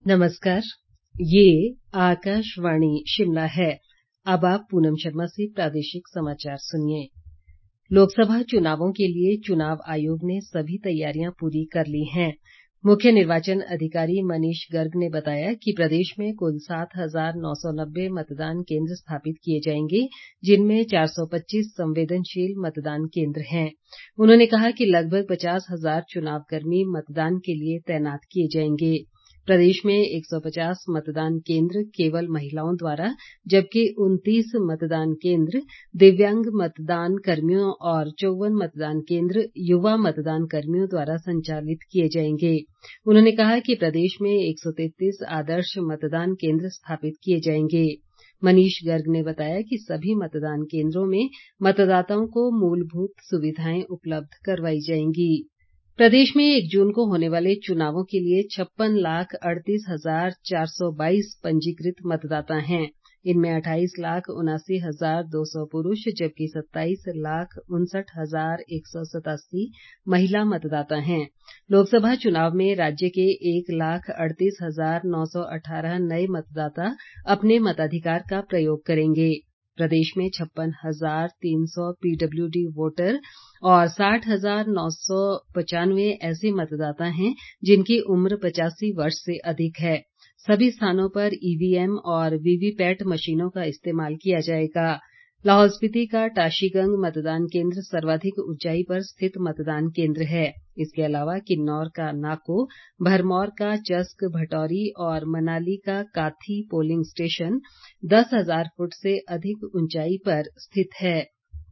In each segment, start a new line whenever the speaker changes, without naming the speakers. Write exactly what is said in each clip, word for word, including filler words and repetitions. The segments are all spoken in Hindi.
नमस्कार, ये आकाशवाणी शिमला है। अब आप पूनम शर्मा से प्रादेशिक समाचार सुनिए। लोकसभा चुनावों के लिए चुनाव आयोग ने सभी तैयारियां पूरी कर ली हैं। मुख्य निर्वाचन अधिकारी मनीष गर्ग ने बताया कि प्रदेश में कुल सात हजार नौ सौ नब्बे मतदान केंद्र स्थापित किए जाएंगे, जिनमें चार सौ पच्चीस संवेदनशील मतदान केंद्र हैं। उन्होंने कहा कि लगभग पचास हजार चुनाव कर्मी मतदान के लिए तैनात किए जाएंगे। प्रदेश में एक सौ पचास मतदान केंद्र केवल महिलाओं द्वारा, जबकि उनतीस मतदान केंद्र दिव्यांग मतदान कर्मियों और चौवन मतदान केंद्र युवा मतदान कर्मियों द्वारा संचालित किए जाएंगे। उन्होंने कहा कि प्रदेश में एक सौ तैंतीस आदर्श मतदान केंद्र स्थापित किए जाएंगे। मनीष गर्ग ने बताया कि सभी मतदान केंद्रों में मतदाताओं को मूलभूत सुविधाएं उपलब्ध करवाई जाएंगी। प्रदेश में एक जून को होने वाले चुनावों के लिए छप्पन लाख अड़तीस हजार चार सौ बाईस पंजीकृत मतदाता हैं। इनमें अट्ठाईस लाख उनासी हजार दो सौ पुरुष जबकि सत्ताईस लाख उनसठ हजार एक सौ सतासी महिला मतदाता हैं। लोकसभा चुनाव में राज्य के एक लाख अड़तीस हजार नौ सौ अठारह नए मतदाता अपने मताधिकार का प्रयोग करेंगे। प्रदेश में छप्पन हजार तीन सौ पीडब्ल्यूडी वोटर और साठ हजार नौ सौ पचानवे ऐसे मतदाता हैं जिनकी उम्र पचासी वर्ष से अधिक है। सभी स्थानों पर ईवीएम और वीवीपैट मशीनों का इस्तेमाल किया जाएगा। लाहौल स्पीति का टाशीगंग मतदान केंद्र सर्वाधिक ऊंचाई पर स्थित मतदान केंद्र है। इसके अलावा किन्नौर का नाको, भरमौर का चस्क भटौरी और मनाली का काथी पोलिंग स्टेशन दस हजार फुट से अधिक ऊंचाई पर स्थित है।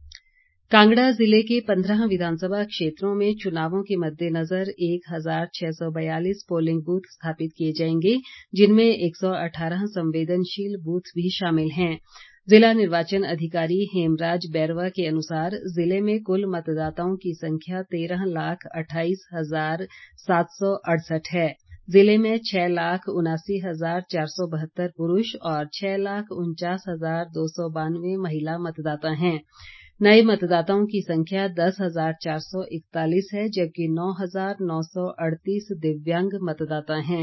कांगड़ा जिले के पंद्रह विधानसभा क्षेत्रों में चुनावों के मद्देनजर एक हजार छह सौ बयालीस पोलिंग बूथ स्थापित किए जाएंगे, जिनमें एक सौ अठारह संवेदनशील बूथ भी शामिल हैं। जिला निर्वाचन अधिकारी हेमराज बैरवा के अनुसार जिले में कुल मतदाताओं की संख्या तेरह लाख अट्ठाईस हजार सात सौ अड़सठ है। जिले में छह लाख उनासी हजार चार सौ बहत्तर पुरुष और छह लाख उनचास हजार दो सौ बानवे महिला मतदाता हैं। नए मतदाताओं की संख्या दस हजार चार सौ इकतालीस है, जबकि नौ हजार नौ सौ अड़तीस दिव्यांग मतदाता हैं।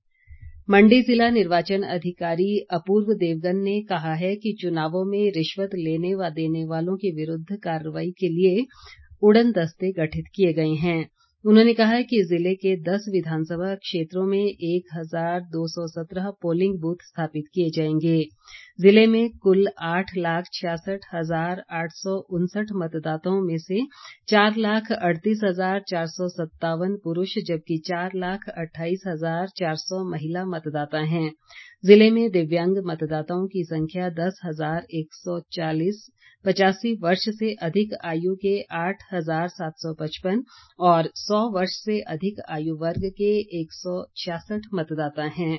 मंडी जिला निर्वाचन अधिकारी अपूर्व देवगन ने कहा है कि चुनावों में रिश्वत लेने व देने वालों के विरुद्ध कार्रवाई के लिए उड़न दस्ते गठित किए गए हैं। उन्होंने कहा कि जिले के दस विधानसभा क्षेत्रों में एक हजार दो सौ सत्रह पोलिंग बूथ स्थापित किए जाएंगे। जिले में कुल आठ लाख छियासठ हजार आठ सौ उनसठ मतदाताओं में से चार लाख अड़तीस हजार चार सौ सत्तावन पुरुष जबकि चार लाख अट्ठाईस हजार चार सौ महिला मतदाता हैं। जिले में दिव्यांग मतदाताओं की संख्या दस हजार एक सौ चालीस, पचासी वर्ष से अधिक आयु के आठ हजार सात सौ पचपन और सौ वर्ष से अधिक आयु वर्ग के एक सौ छियासठ मतदाता हैं।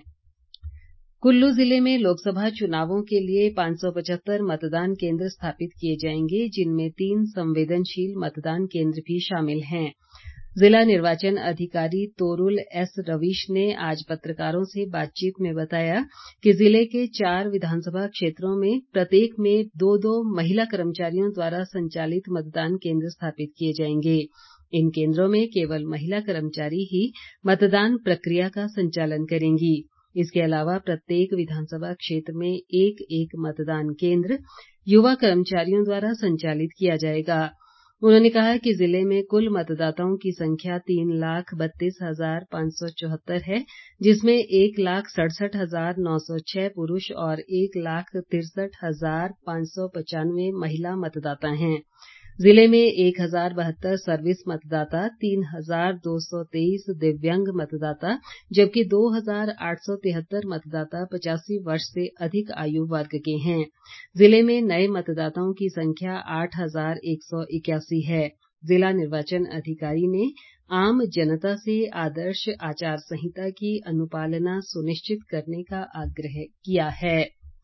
कुल्लू जिले में लोकसभा चुनावों के लिए पांच सौ पचहत्तर मतदान केंद्र स्थापित किए जाएंगे, जिनमें तीन संवेदनशील मतदान केंद्र भी शामिल हैं। जिला निर्वाचन अधिकारी तोरुल एस रवीश ने आज पत्रकारों से बातचीत में बताया कि जिले के चार विधानसभा क्षेत्रों में प्रत्येक में दो दो महिला कर्मचारियों द्वारा संचालित मतदान केंद्र स्थापित किए जाएंगे। इन केंद्रों में केवल महिला कर्मचारी ही मतदान प्रक्रिया का संचालन करेंगी। इसके अलावा प्रत्येक विधानसभा क्षेत्र में एक एक मतदान केंद्र युवा कर्मचारियों द्वारा संचालित किया जाएगा। उन्होंने कहा कि जिले में कुल मतदाताओं की संख्या तीन लाख बत्तीस हजार पांच सौ चौहत्तर है, जिसमें एक लाख सड़सठ हजार नौ सौ छह पुरुष और एक लाख तिरसठ हजार पांच सौ पचानवे महिला मतदाता हैं। जिले में एक हजार बहत्तर सर्विस मतदाता, तीन हजार दो सौ तेईस दिव्यांग मतदाता जबकि दो हजार आठ सौ तिहत्तर मतदाता पचासी वर्ष से अधिक आयु वर्ग के हैं। जिले में नए मतदाताओं की संख्या आठ हजार एक सौ इक्यासी है। जिला निर्वाचन अधिकारी ने आम जनता से आदर्श आचार संहिता की अनुपालना सुनिश्चित करने का आग्रह किया है।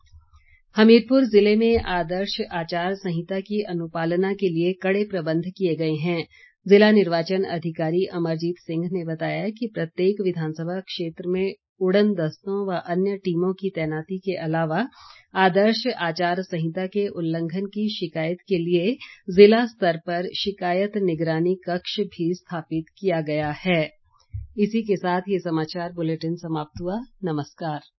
हमीरपुर जिले में आदर्श आचार संहिता की अनुपालना के लिए कड़े प्रबंध किए गए हैं। जिला निर्वाचन अधिकारी अमरजीत सिंह ने बताया कि प्रत्येक विधानसभा क्षेत्र में उड़न दस्तों व अन्य टीमों की तैनाती के अलावा आदर्श आचार संहिता के उल्लंघन की शिकायत के लिए जिला स्तर पर शिकायत निगरानी कक्ष भी स्थापित किया गया है। इसी के साथ ये समाचार बुलेटिन समाप्त हुआ। नमस्कार।